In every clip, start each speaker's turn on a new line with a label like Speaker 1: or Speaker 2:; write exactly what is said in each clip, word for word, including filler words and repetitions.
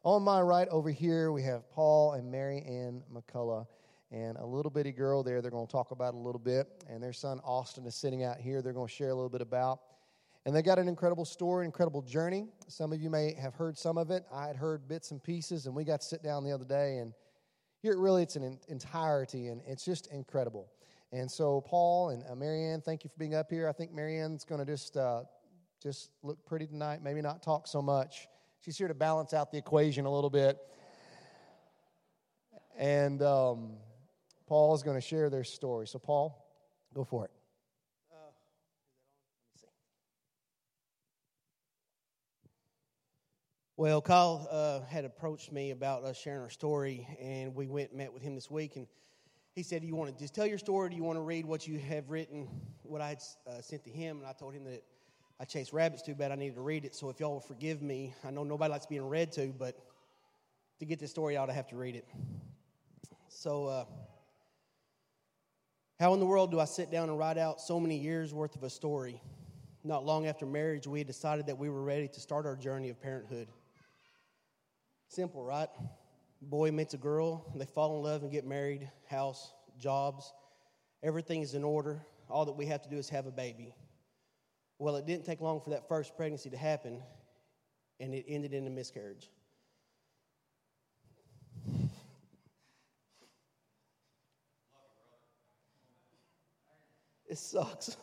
Speaker 1: On my right over here, we have Paul and Mary Ann McCullough, and a little bitty girl there they're going to talk about a little bit. And their son Austin is sitting out here. They're going to share a little bit about. And they got an incredible story, incredible journey. Some of you may have heard some of it. I had heard bits and pieces, and we got to sit down the other day and hear it really. It's an entirety, and it's just incredible. And so Paul and uh, Mary Ann, thank you for being up here. I think Mary Ann's going to just, uh, just look pretty tonight, maybe not talk so much. She's here to balance out the equation a little bit. And um, Paul is going to share their story. So, Paul, go for it.
Speaker 2: Uh, is that on? Let me see. Well, Kyle uh, had approached me about us sharing our story, and we went and met with him this week. And he said, do you want to just tell your story, or do you want to read what you have written, what I had uh, sent to him? And I told him that I chased rabbits too bad I needed to read it, so if y'all will forgive me, I know nobody likes being read to, but to get this story out, I have to read it. So, uh, how in the world do I sit down and write out so many years' worth of a story? Not long after marriage, we had decided that we were ready to start our journey of parenthood. Simple, right? Boy meets a girl, they fall in love and get married, house, jobs, everything is in order. All that we have to do is have a baby. Well, it didn't take long for that first pregnancy to happen, and it ended in a miscarriage. It sucks.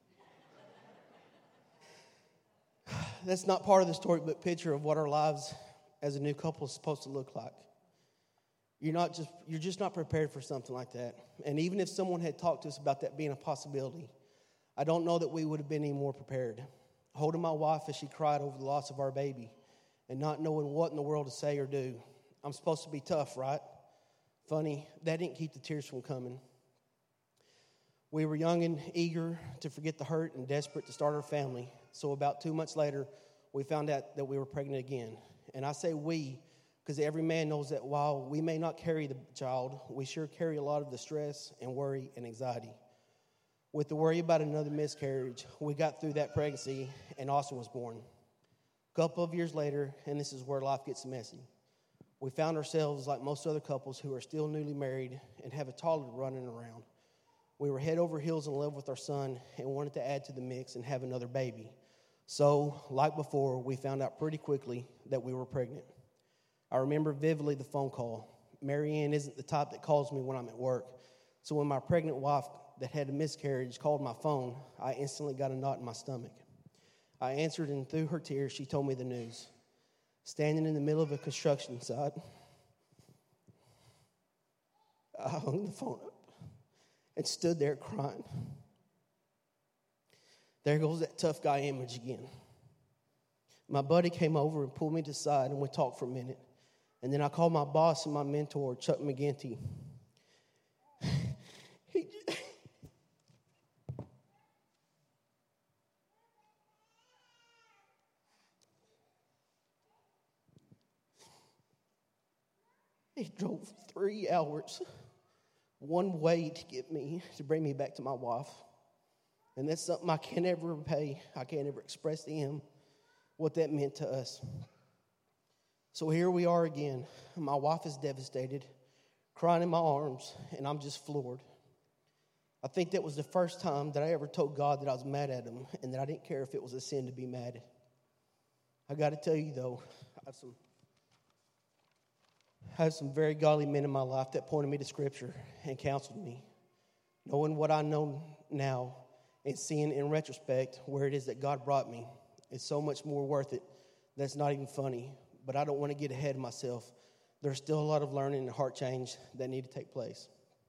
Speaker 2: That's not part of the story, but picture of what our lives as a new couple is supposed to look like. You're not just you're just not prepared for something like that. And even if someone had talked to us about that being a possibility, I don't know that we would have been any more prepared. Holding my wife as she cried over the loss of our baby and not knowing what in the world to say or do. I'm supposed to be tough, right? Funny, that didn't keep the tears from coming. We were young and eager to forget the hurt and desperate to start our family. So about two months later, we found out that we were pregnant again. And I say we because every man knows that while we may not carry the child, we sure carry a lot of the stress and worry and anxiety. With the worry about another miscarriage, we got through that pregnancy, and Austin was born. A couple of years later, and this is where life gets messy, we found ourselves like most other couples who are still newly married and have a toddler running around. We were head over heels in love with our son and wanted to add to the mix and have another baby. So, like before, we found out pretty quickly that we were pregnant. I remember vividly the phone call. Mary Ann isn't the type that calls me when I'm at work, so when my pregnant wife that had a miscarriage called my phone, I instantly got a knot in my stomach. I answered, and through her tears, she told me the news. Standing in the middle of a construction site, I hung the phone up and stood there crying. There goes that tough guy image again. My buddy came over and pulled me to the side, and we talked for a minute. And then I called my boss and my mentor, Chuck McGinty. he He drove three hours one way to get me, to bring me back to my wife. And that's something I can't ever repay. I can't ever express to him what that meant to us. So here we are again. My wife is devastated, crying in my arms, and I'm just floored. I think that was the first time that I ever told God that I was mad at him and that I didn't care if it was a sin to be mad. I got to tell you, though, I have some I had some very godly men in my life that pointed me to Scripture and counseled me. Knowing what I know now and seeing in retrospect where it is that God brought me, it's so much more worth it. That's not even funny, but I don't want to get ahead of myself. There's still a lot of learning and heart change that need to take place.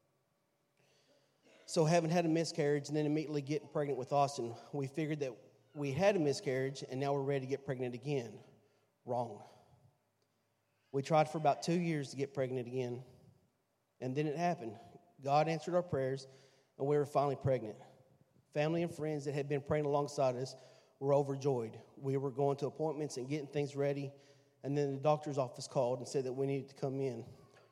Speaker 2: So having had a miscarriage and then immediately getting pregnant with Austin, we figured that we had a miscarriage and now we're ready to get pregnant again. Wrong. We tried for about two years to get pregnant again, and then it happened. God answered our prayers, and we were finally pregnant. Family and friends that had been praying alongside us were overjoyed. We were going to appointments and getting things ready, and then the doctor's office called and said that we needed to come in.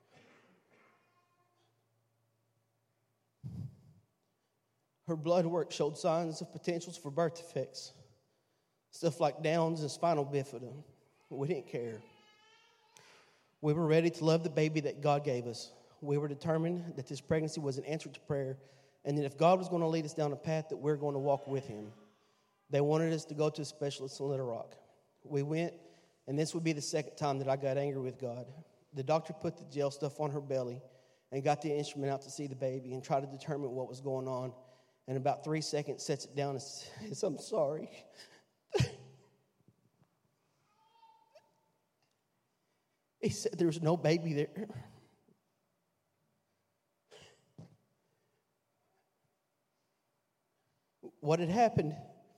Speaker 2: Her blood work showed signs of potentials for birth defects, stuff like Downs and spinal bifida. We didn't care. We were ready to love the baby that God gave us. We were determined that this pregnancy was an answer to prayer, and that if God was going to lead us down a path, that we're going to walk with him. They wanted us to go to a specialist in Little Rock. We went, and this would be the second time that I got angry with God. The doctor put the gel stuff on her belly and got the instrument out to see the baby and try to determine what was going on. And in about three seconds, sets it down and says, "I'm sorry." He said there was no baby there. What had happened?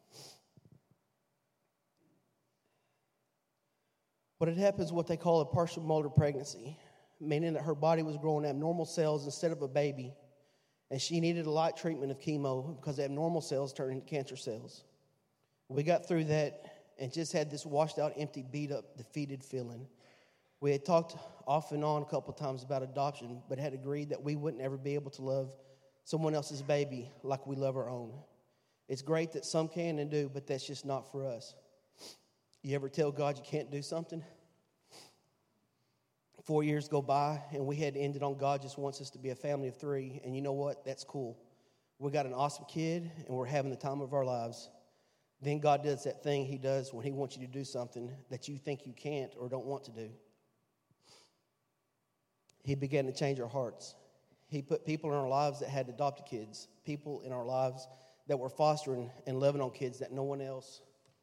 Speaker 2: What had happened is what they call a partial molar pregnancy, meaning that her body was growing abnormal cells instead of a baby, and she needed a light treatment of chemo because abnormal cells turned into cancer cells. We got through that and just had this washed out, empty, beat up, defeated feeling. We had talked off and on a couple times about adoption, but had agreed that we wouldn't ever be able to love someone else's baby like we love our own. It's great that some can and do, but that's just not for us. You ever tell God you can't do something? Four years go by, and we had ended on God just wants us to be a family of three, and you know what? That's cool. We got an awesome kid, and we're having the time of our lives. Then God does that thing he does when he wants you to do something that you think you can't or don't want to do. He began to change our hearts. He put people in our lives that had adopted kids, people in our lives that were fostering and loving on kids that no one else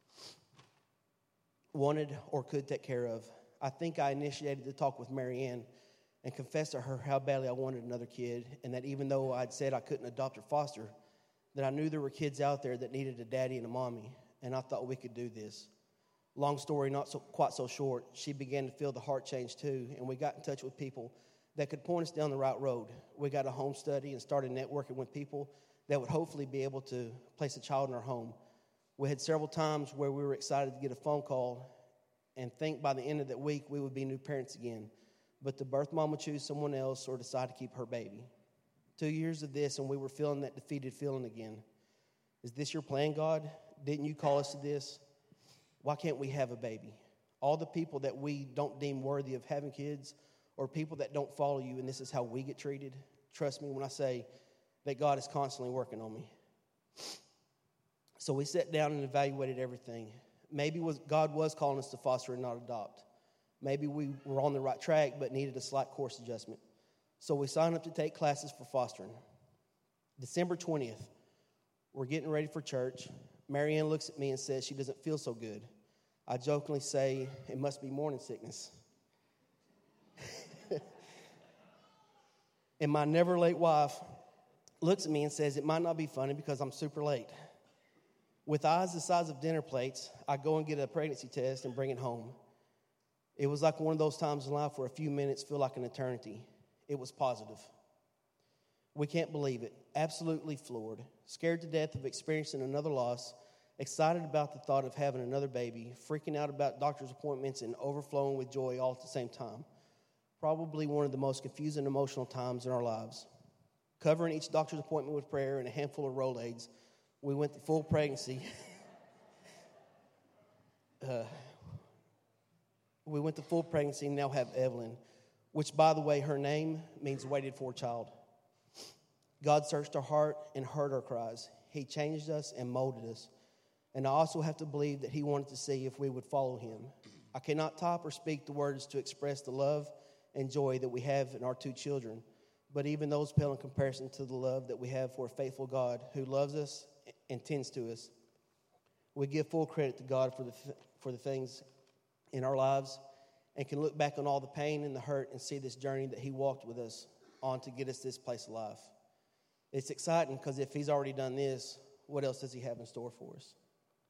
Speaker 2: wanted or could take care of. I think I initiated the talk with Mary Ann and confessed to her how badly I wanted another kid, and that even though I'd said I couldn't adopt or foster, that I knew there were kids out there that needed a daddy and a mommy, and I thought we could do this. Long story, not so quite so short, she began to feel the heart change too, and we got in touch with people that could point us down the right road. We got a home study and started networking with people that would hopefully be able to place a child in our home. We had several times where we were excited to get a phone call and think by the end of that week we would be new parents again. But the birth mom would choose someone else or decide to keep her baby. Two years of this, and we were feeling that defeated feeling again. Is this your plan, God? Didn't you call us to this? Why can't we have a baby? All the people that we don't deem worthy of having kids, or people that don't follow you, and this is how we get treated. Trust me when I say that God is constantly working on me. So we sat down and evaluated everything. Maybe was, God was calling us to foster and not adopt. Maybe we were on the right track but needed a slight course adjustment. So we signed up to take classes for fostering. December twentieth, we're getting ready for church. Mary Ann looks at me and says she doesn't feel so good. I jokingly say, it must be morning sickness. And my never late wife looks at me and says, it might not be funny because I'm super late. With eyes the size of dinner plates, I go and get a pregnancy test and bring it home. It was like one of those times in life where a few minutes feel like an eternity. It was positive. We can't believe it. Absolutely floored. Scared to death of experiencing another loss. Excited about the thought of having another baby. Freaking out about doctor's appointments and overflowing with joy all at the same time. Probably one of the most confusing emotional times in our lives. Covering each doctor's appointment with prayer and a handful of Rolaids, we went the full pregnancy. uh, we went the full pregnancy and now have Evelyn, which, by the way, her name means waited for child. God searched our heart and heard our cries. He changed us and molded us. And I also have to believe that he wanted to see if we would follow him. I cannot type or speak the words to express the love and joy that we have in our two children, but even those pale in comparison to the love that we have for a faithful God who loves us and tends to us. We give full credit to God for the th- for the things in our lives and can look back on all the pain and the hurt and see this journey that he walked with us on to get us this place of life. It's exciting because if he's already done this, what else does he have in store for us?